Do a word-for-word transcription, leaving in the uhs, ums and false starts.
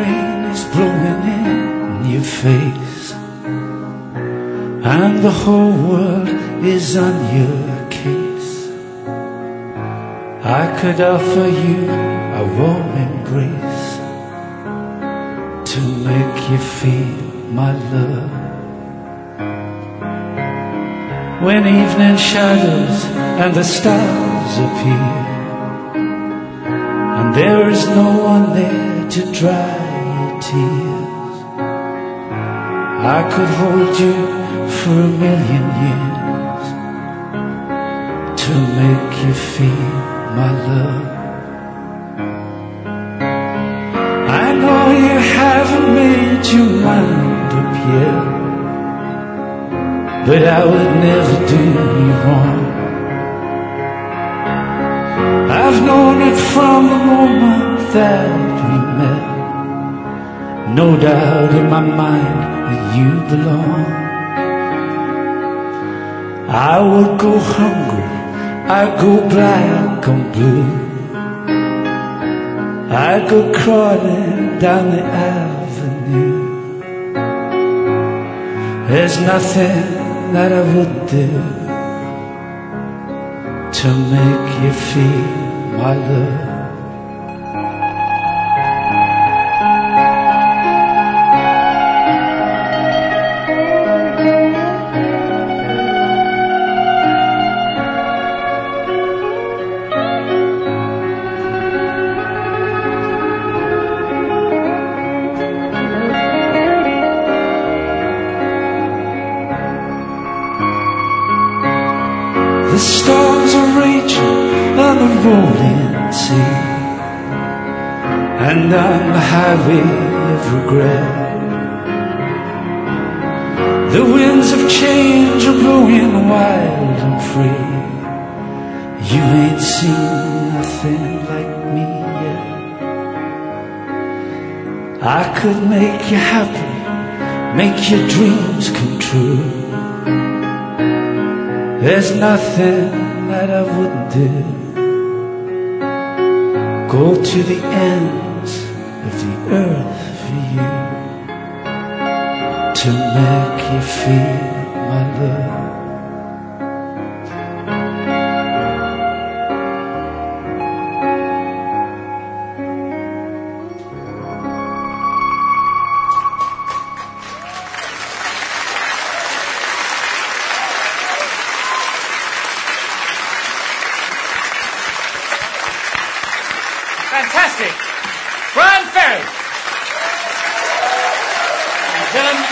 rain is blowing in your face, and the whole world is on your case, I could offer you a warm embrace to make you feel my love. When evening shadows and the stars appear, and there is no one there to dry your tears, I could hold you for a million years to make you feel my love. I know you haven't made your mind up yet, but I would never do you wrong. I've known it from the moment that we met, no doubt in my mind that you belong. I would go hungry, I'd go black and blue, I'd go crawling down the avenue. There's nothing that I wouldn't do to make you feel my love. The storms are raging on the rolling sea, and on the highway of regret, the winds of change are blowing wild and free. You ain't seen nothing like me yet. I could make you happy, make your dreams come true. There's nothing that I wouldn't do. Go to the ends of the earth for you to make you feel my love. Fantastic. Bryan Ferry. Gentlemen,